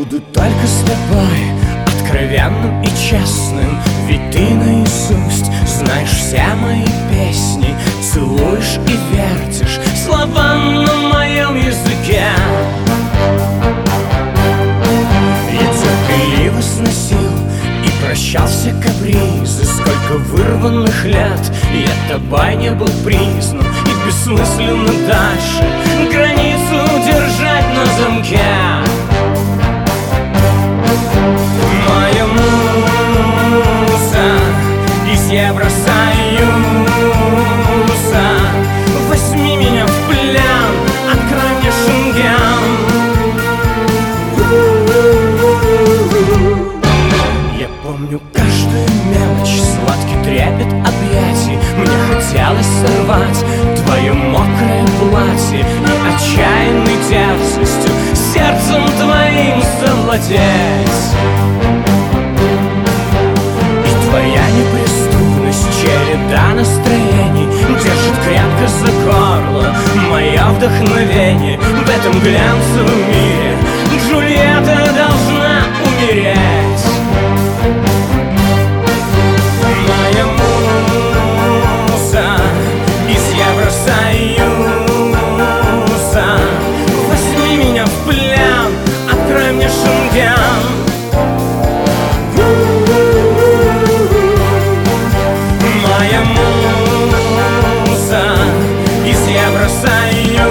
буду только с тобой, откровенным и честным, ведь ты наизусть знаешь все мои песни, целуешь и вертишь слова на моем языке. Я терпеливо сносил и прощал все капризы, сколько вырванных лет я тобой не был признан, и бессмысленно дальше границу держать на замке. Моя муза из Евросоюза, возьми меня в плен, открой мне Шенген. Я помню каждую мелочь, сладкий трепет объятий. Мне хотелось сорвать твое мокрое платье и отчаянной дерзостью сердцем твоим завладеть. И твоя неприступность, череда настроений держит крепко за горло мое вдохновение. В этом глянцевом мире Джульетта должна умереть. Моя муза из Евросоюза, возьми меня в плен, открой мне Шенген. Моя муза из Евросоюза,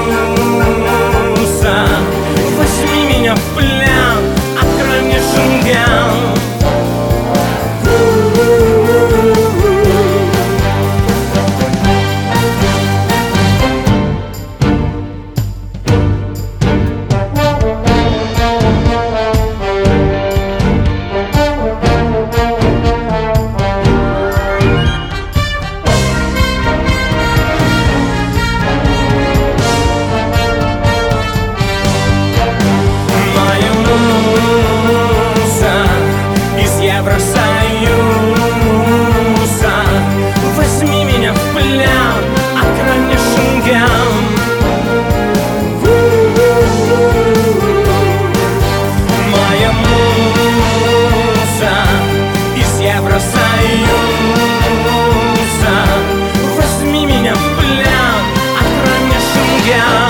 возьми меня в плен, открой мне Шенген. Евросоюза, возьми меня в плен, открой мне Шенген.